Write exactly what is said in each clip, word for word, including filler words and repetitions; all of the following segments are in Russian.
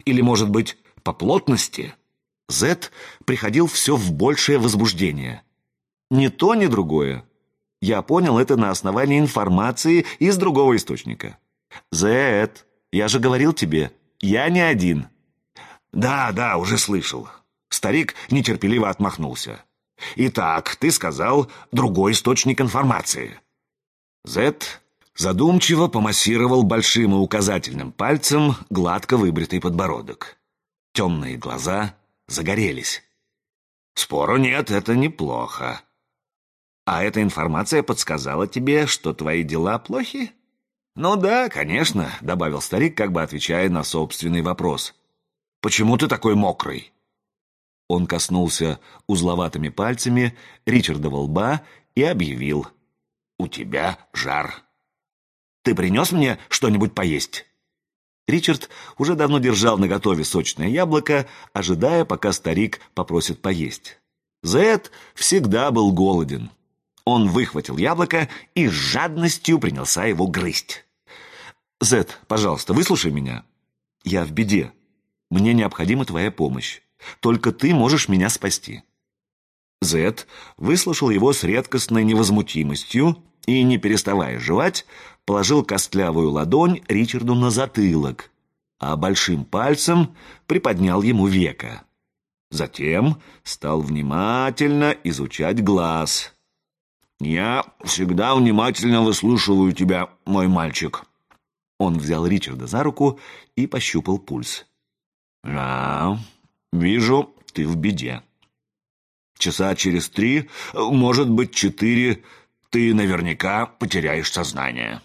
Или, может быть, по плотности? Зет приходил все в большее возбуждение. Ни то, ни другое. Я понял это на основании информации из другого источника. Зет, я же говорил тебе, я не один. Да, да, уже слышал. Старик нетерпеливо отмахнулся. Итак, ты сказал другой источник информации. Зет задумчиво помассировал большим и указательным пальцем гладко выбритый подбородок. Темные глаза загорелись. Спору нет, это неплохо. А эта информация подсказала тебе, что твои дела плохи? Ну да, конечно, добавил старик, как бы отвечая на собственный вопрос. Почему ты такой мокрый? Он коснулся узловатыми пальцами Ричардова лба и объявил. У тебя жар. Ты принес мне что-нибудь поесть? Ричард уже давно держал наготове сочное яблоко, ожидая, пока старик попросит поесть. Зет всегда был голоден. Он выхватил яблоко и с жадностью принялся его грызть. «Зет, пожалуйста, выслушай меня. Я в беде. Мне необходима твоя помощь. Только ты можешь меня спасти». Зет выслушал его с редкостной невозмутимостью и, не переставая жевать, положил костлявую ладонь Ричарду на затылок, а большим пальцем приподнял ему веко. Затем стал внимательно изучать глаз. «Я всегда внимательно выслушиваю тебя, мой мальчик». Он взял Ричарда за руку и пощупал пульс. «Да, вижу, ты в беде. Часа через три, может быть, четыре, ты наверняка потеряешь сознание».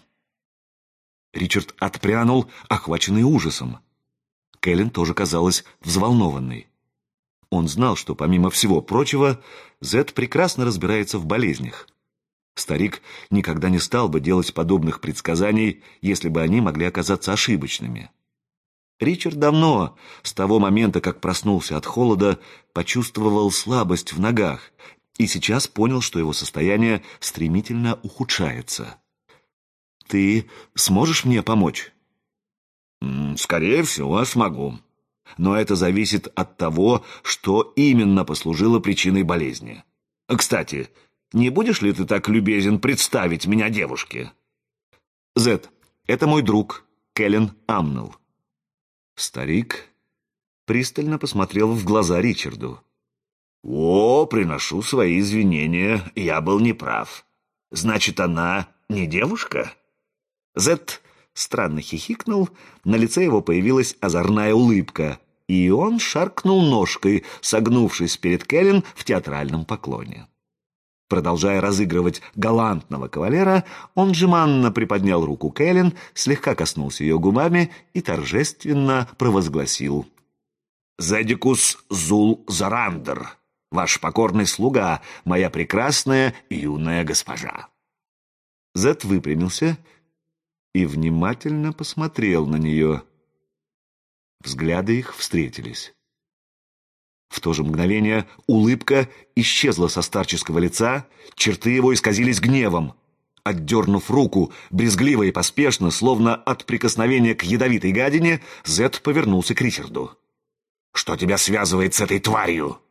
Ричард отпрянул, охваченный ужасом. Кэлен тоже казалась взволнованной. Он знал, что, помимо всего прочего, Зет прекрасно разбирается в болезнях. Старик никогда не стал бы делать подобных предсказаний, если бы они могли оказаться ошибочными. Ричард давно, с того момента, как проснулся от холода, почувствовал слабость в ногах и сейчас понял, что его состояние стремительно ухудшается. «Ты сможешь мне помочь?» «Скорее всего, смогу. Но это зависит от того, что именно послужило причиной болезни. Кстати, не будешь ли ты так любезен представить меня девушке?» «Зет, это мой друг, Кэлен Амнелл». Старик пристально посмотрел в глаза Ричарду. «О, приношу свои извинения, я был неправ. Значит, она не девушка?» Зет странно хихикнул, на лице его появилась озорная улыбка, и он шаркнул ножкой, согнувшись перед Кэлен в театральном поклоне. Продолжая разыгрывать галантного кавалера, он жеманно приподнял руку Кэлен, слегка коснулся ее губами и торжественно провозгласил: «Зедикус Зул Зарандер, ваш покорный слуга, моя прекрасная юная госпожа». Зет выпрямился и внимательно посмотрел на нее. Взгляды их встретились. В то же мгновение улыбка исчезла со старческого лица, черты его исказились гневом. Отдернув руку, брезгливо и поспешно, словно от прикосновения к ядовитой гадине, Зет повернулся к Ричарду. «Что тебя связывает с этой тварью?»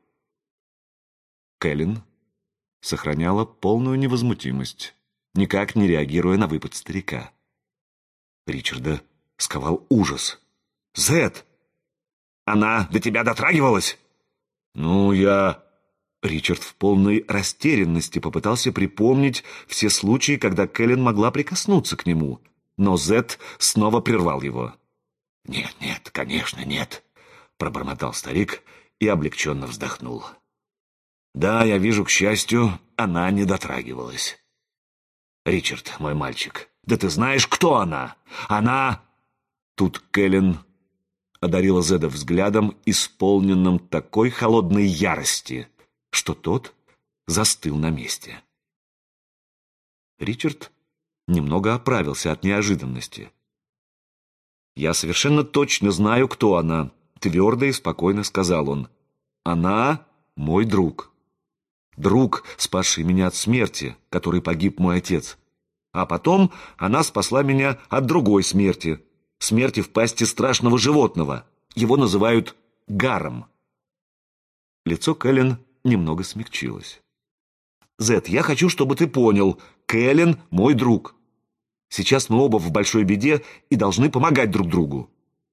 Кэлен сохраняла полную невозмутимость, никак не реагируя на выпад старика. Ричарда сковал ужас. «Зет! Она до тебя дотрагивалась?» «Ну, я...» Ричард в полной растерянности попытался припомнить все случаи, когда Кэлен могла прикоснуться к нему, но Зет снова прервал его. «Нет, нет, конечно, нет», — пробормотал старик и облегченно вздохнул. «Да, я вижу, к счастью, она не дотрагивалась. Ричард, мой мальчик, да ты знаешь, кто она? Она...» Тут Кэлен одарила Зеда взглядом, исполненным такой холодной ярости, что тот застыл на месте. Ричард немного оправился от неожиданности. «Я совершенно точно знаю, кто она», — твердо и спокойно сказал он. «Она мой друг. Друг, спасший меня от смерти, которой погиб мой отец. А потом она спасла меня от другой смерти, смерти в пасти страшного животного, Его называют Гаром. Лицо Кэлен немного смягчилось. «Зет, я хочу, чтобы ты понял, Кэлен — мой друг. Сейчас мы оба в большой беде и должны помогать друг другу».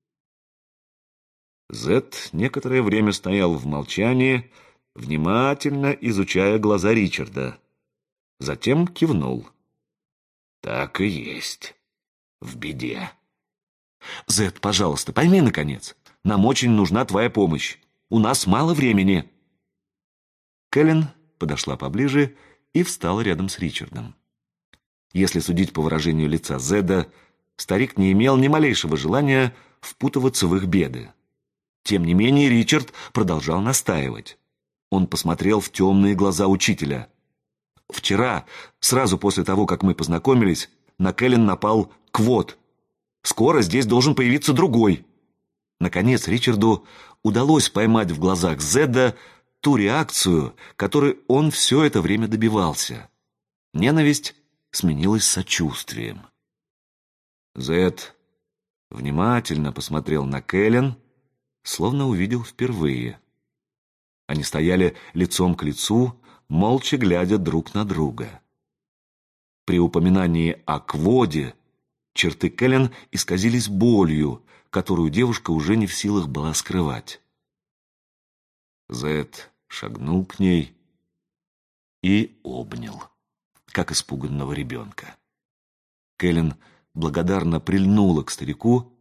Зет некоторое время стоял в молчании, внимательно изучая глаза Ричарда. Затем кивнул. «Так и есть. В беде». «Зет, пожалуйста, пойми, наконец, нам очень нужна твоя помощь. У нас мало времени». Кэлен подошла поближе и встала рядом с Ричардом. Если судить по выражению лица Зеда, старик не имел ни малейшего желания впутываться в их беды. Тем не менее, Ричард продолжал настаивать. Он посмотрел в темные глаза учителя. «Вчера, сразу после того, как мы познакомились, на Кэлен напал Квот. Скоро здесь должен появиться другой». Наконец, Ричарду удалось поймать в глазах Зеда ту реакцию, которой он все это время добивался. Ненависть сменилась сочувствием. Зед внимательно посмотрел на Кэлен, словно увидел впервые. Они стояли лицом к лицу, молча глядя друг на друга. При упоминании о Кводе черты Кэлен исказились болью, которую девушка уже не в силах была скрывать. Зед шагнул к ней и обнял, как испуганного ребенка. Кэлен благодарно прильнула к старику